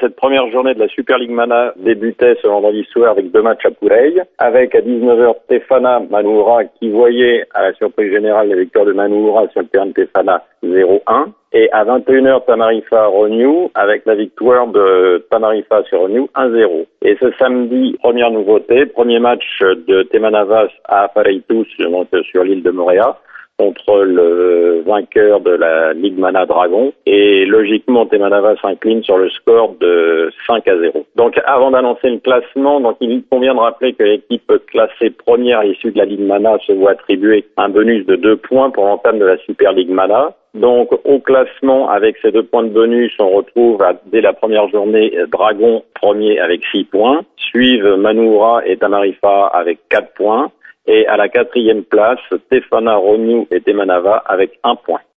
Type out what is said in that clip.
cette première journée de la Super League Mana débutait ce vendredi soir avec 2 matchs à Pouleil, avec à 19h Tefana Manouura qui voyait à la surprise générale la victoire de Manouura sur le terrain de Tefana 0-1. Et à 21h Tamarifa Rognou avec la victoire de Tamarifa sur Rognou 1-0. Et ce samedi, première nouveauté, premier match de Temanavas à Afareitus, donc sur l'île de Moorea, contre le vainqueur de la Ligue Mana Dragon. Et logiquement, Temanavas s'incline sur le score de 5-0. Donc avant d'annoncer le classement, donc il convient de rappeler que l'équipe classée première issue de la Ligue Mana se voit attribuer un bonus de 2 points pour l'entame de la Super League Mana. Donc au classement, avec ces 2 points de bonus, on retrouve dès la première journée Dragon premier avec 6 points. Suivent Manouura et Tamarifa avec 4 points. Et à la 4e place, Tefana, Rognou et Temanava avec 1 point.